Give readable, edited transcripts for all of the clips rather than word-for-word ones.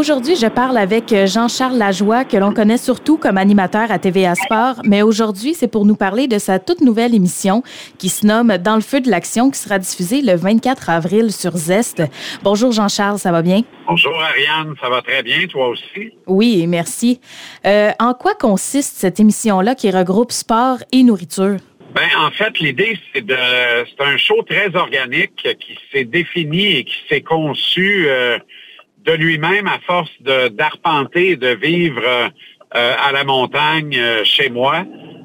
Aujourd'hui, je parle avec Jean-Charles Lajoie, que l'on connaît surtout comme animateur à TVA Sport, mais aujourd'hui, c'est pour nous parler de sa toute nouvelle émission qui se nomme Dans le feu de l'action, qui sera diffusée le 24 avril sur Zest. Bonjour Jean-Charles, ça va bien? Bonjour Ariane, ça va très bien, toi aussi? Oui, merci. En quoi consiste cette émission-là qui regroupe sport et nourriture? Ben, en fait, l'idée, c'est un show très organique qui s'est défini et qui s'est conçu de lui-même à force d'arpenter et de vivre à la montagne chez moi.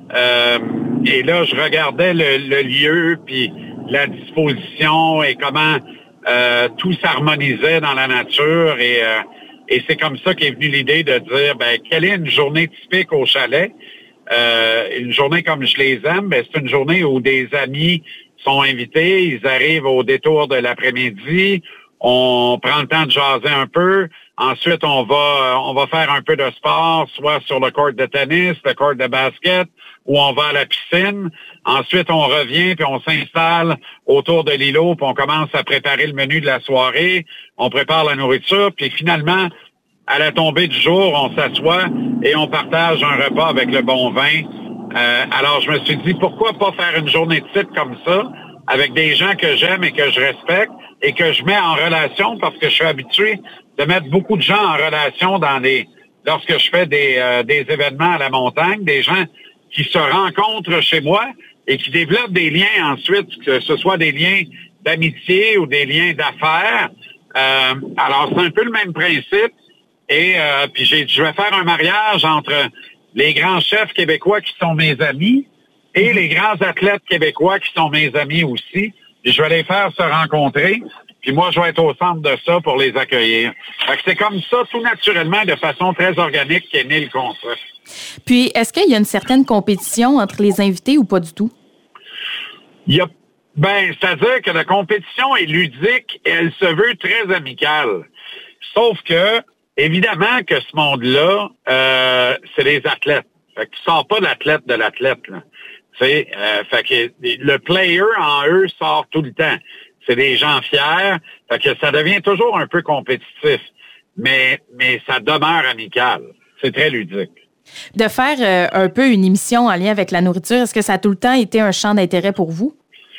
Et là, je regardais le lieu, puis la disposition et comment tout s'harmonisait dans la nature. Et c'est comme ça qu'est venue l'idée de dire, ben, quelle est une journée typique au chalet? Une journée comme je les aime, ben, c'est une journée où des amis sont invités, ils arrivent au détour de l'après-midi, on prend le temps de jaser un peu, ensuite on va faire un peu de sport, soit sur le court de tennis, le court de basket, ou on va à la piscine, ensuite on revient puis on s'installe autour de l'îlot, puis on commence à préparer le menu de la soirée, on prépare la nourriture, puis finalement, à la tombée du jour, on s'assoit et on partage un repas avec le bon vin. Alors, je me suis dit, pourquoi pas faire une journée de type comme ça, avec des gens que j'aime et que je respecte et que je mets en relation, parce que je suis habitué de mettre beaucoup de gens en relation lorsque je fais des événements à la montagne, des gens qui se rencontrent chez moi et qui développent des liens ensuite, que ce soit des liens d'amitié ou des liens d'affaires. Alors, c'est un peu le même principe. Et puis je vais faire un mariage entre les grands chefs québécois qui sont mes amis et les grands athlètes québécois qui sont mes amis aussi. Et je vais les faire se rencontrer. Puis moi, je vais être au centre de ça pour les accueillir. Fait que c'est comme ça, tout naturellement, de façon très organique, qu'est né le concept. Puis, est-ce qu'il y a une certaine compétition entre les invités ou pas du tout? C'est-à-dire que la compétition est ludique et elle se veut très amicale. Sauf que évidemment que ce monde-là, c'est les athlètes. Fait que tu sors pas l'athlète de l'athlète, là. Fait que le player en eux sort tout le temps. C'est des gens fiers. Fait que ça devient toujours un peu compétitif. Mais ça demeure amical. C'est très ludique. De faire un peu une émission en lien avec la nourriture, est-ce que ça a tout le temps été un champ d'intérêt pour vous?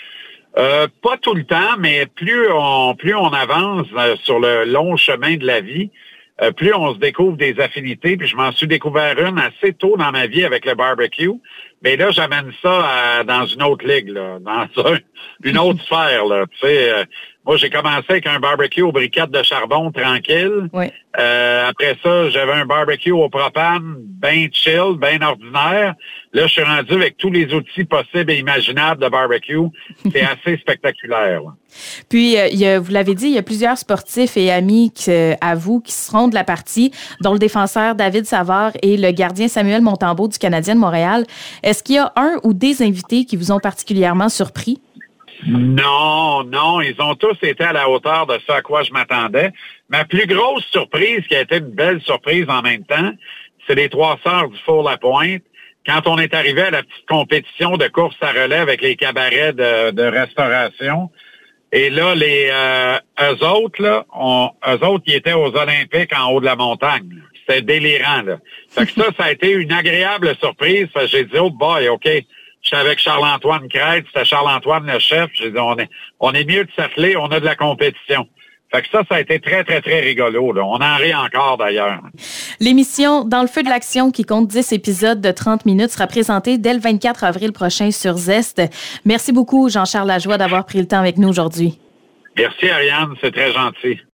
Pas tout le temps, mais plus on avance sur le long chemin de la vie, plus on se découvre des affinités, puis je m'en suis découvert une assez tôt dans ma vie avec le barbecue. Mais là, j'amène ça dans une autre ligue, là, dans une autre sphère, là. Tu sais, moi, j'ai commencé avec un barbecue aux briquettes de charbon tranquille. Oui. Après ça, j'avais un barbecue au propane, bien chill, bien ordinaire. Là, je suis rendu avec tous les outils possibles et imaginables de barbecue. C'est assez spectaculaire, là. Puis, vous l'avez dit, il y a plusieurs sportifs et amis à vous qui seront de la partie, dont le défenseur David Savard et le gardien Samuel Montembeault du Canadien de Montréal. Est-ce qu'il y a un ou des invités qui vous ont particulièrement surpris? Non, ils ont tous été à la hauteur de ce à quoi je m'attendais. Ma plus grosse surprise, qui a été une belle surprise en même temps, c'est les 3 sœurs du Four-la-Pointe. Quand on est arrivé à la petite compétition de course à relais avec les cabarets de restauration, et là, eux autres, ils étaient aux Olympiques en haut de la montagne. C'était délirant, là. Fait que ça a été une agréable surprise. J'ai dit, oh boy, OK. J'étais avec Charles-Antoine Crête, c'était Charles-Antoine le chef. J'ai dit, on est mieux de s'atteler, on a de la compétition. Fait que ça a été très, très, très rigolo, là. On en rit encore, d'ailleurs. L'émission Dans le feu de l'action, qui compte 10 épisodes de 30 minutes, sera présentée dès le 24 avril prochain sur Zest. Merci beaucoup, Jean-Charles Lajoie, d'avoir pris le temps avec nous aujourd'hui. Merci, Ariane. C'est très gentil.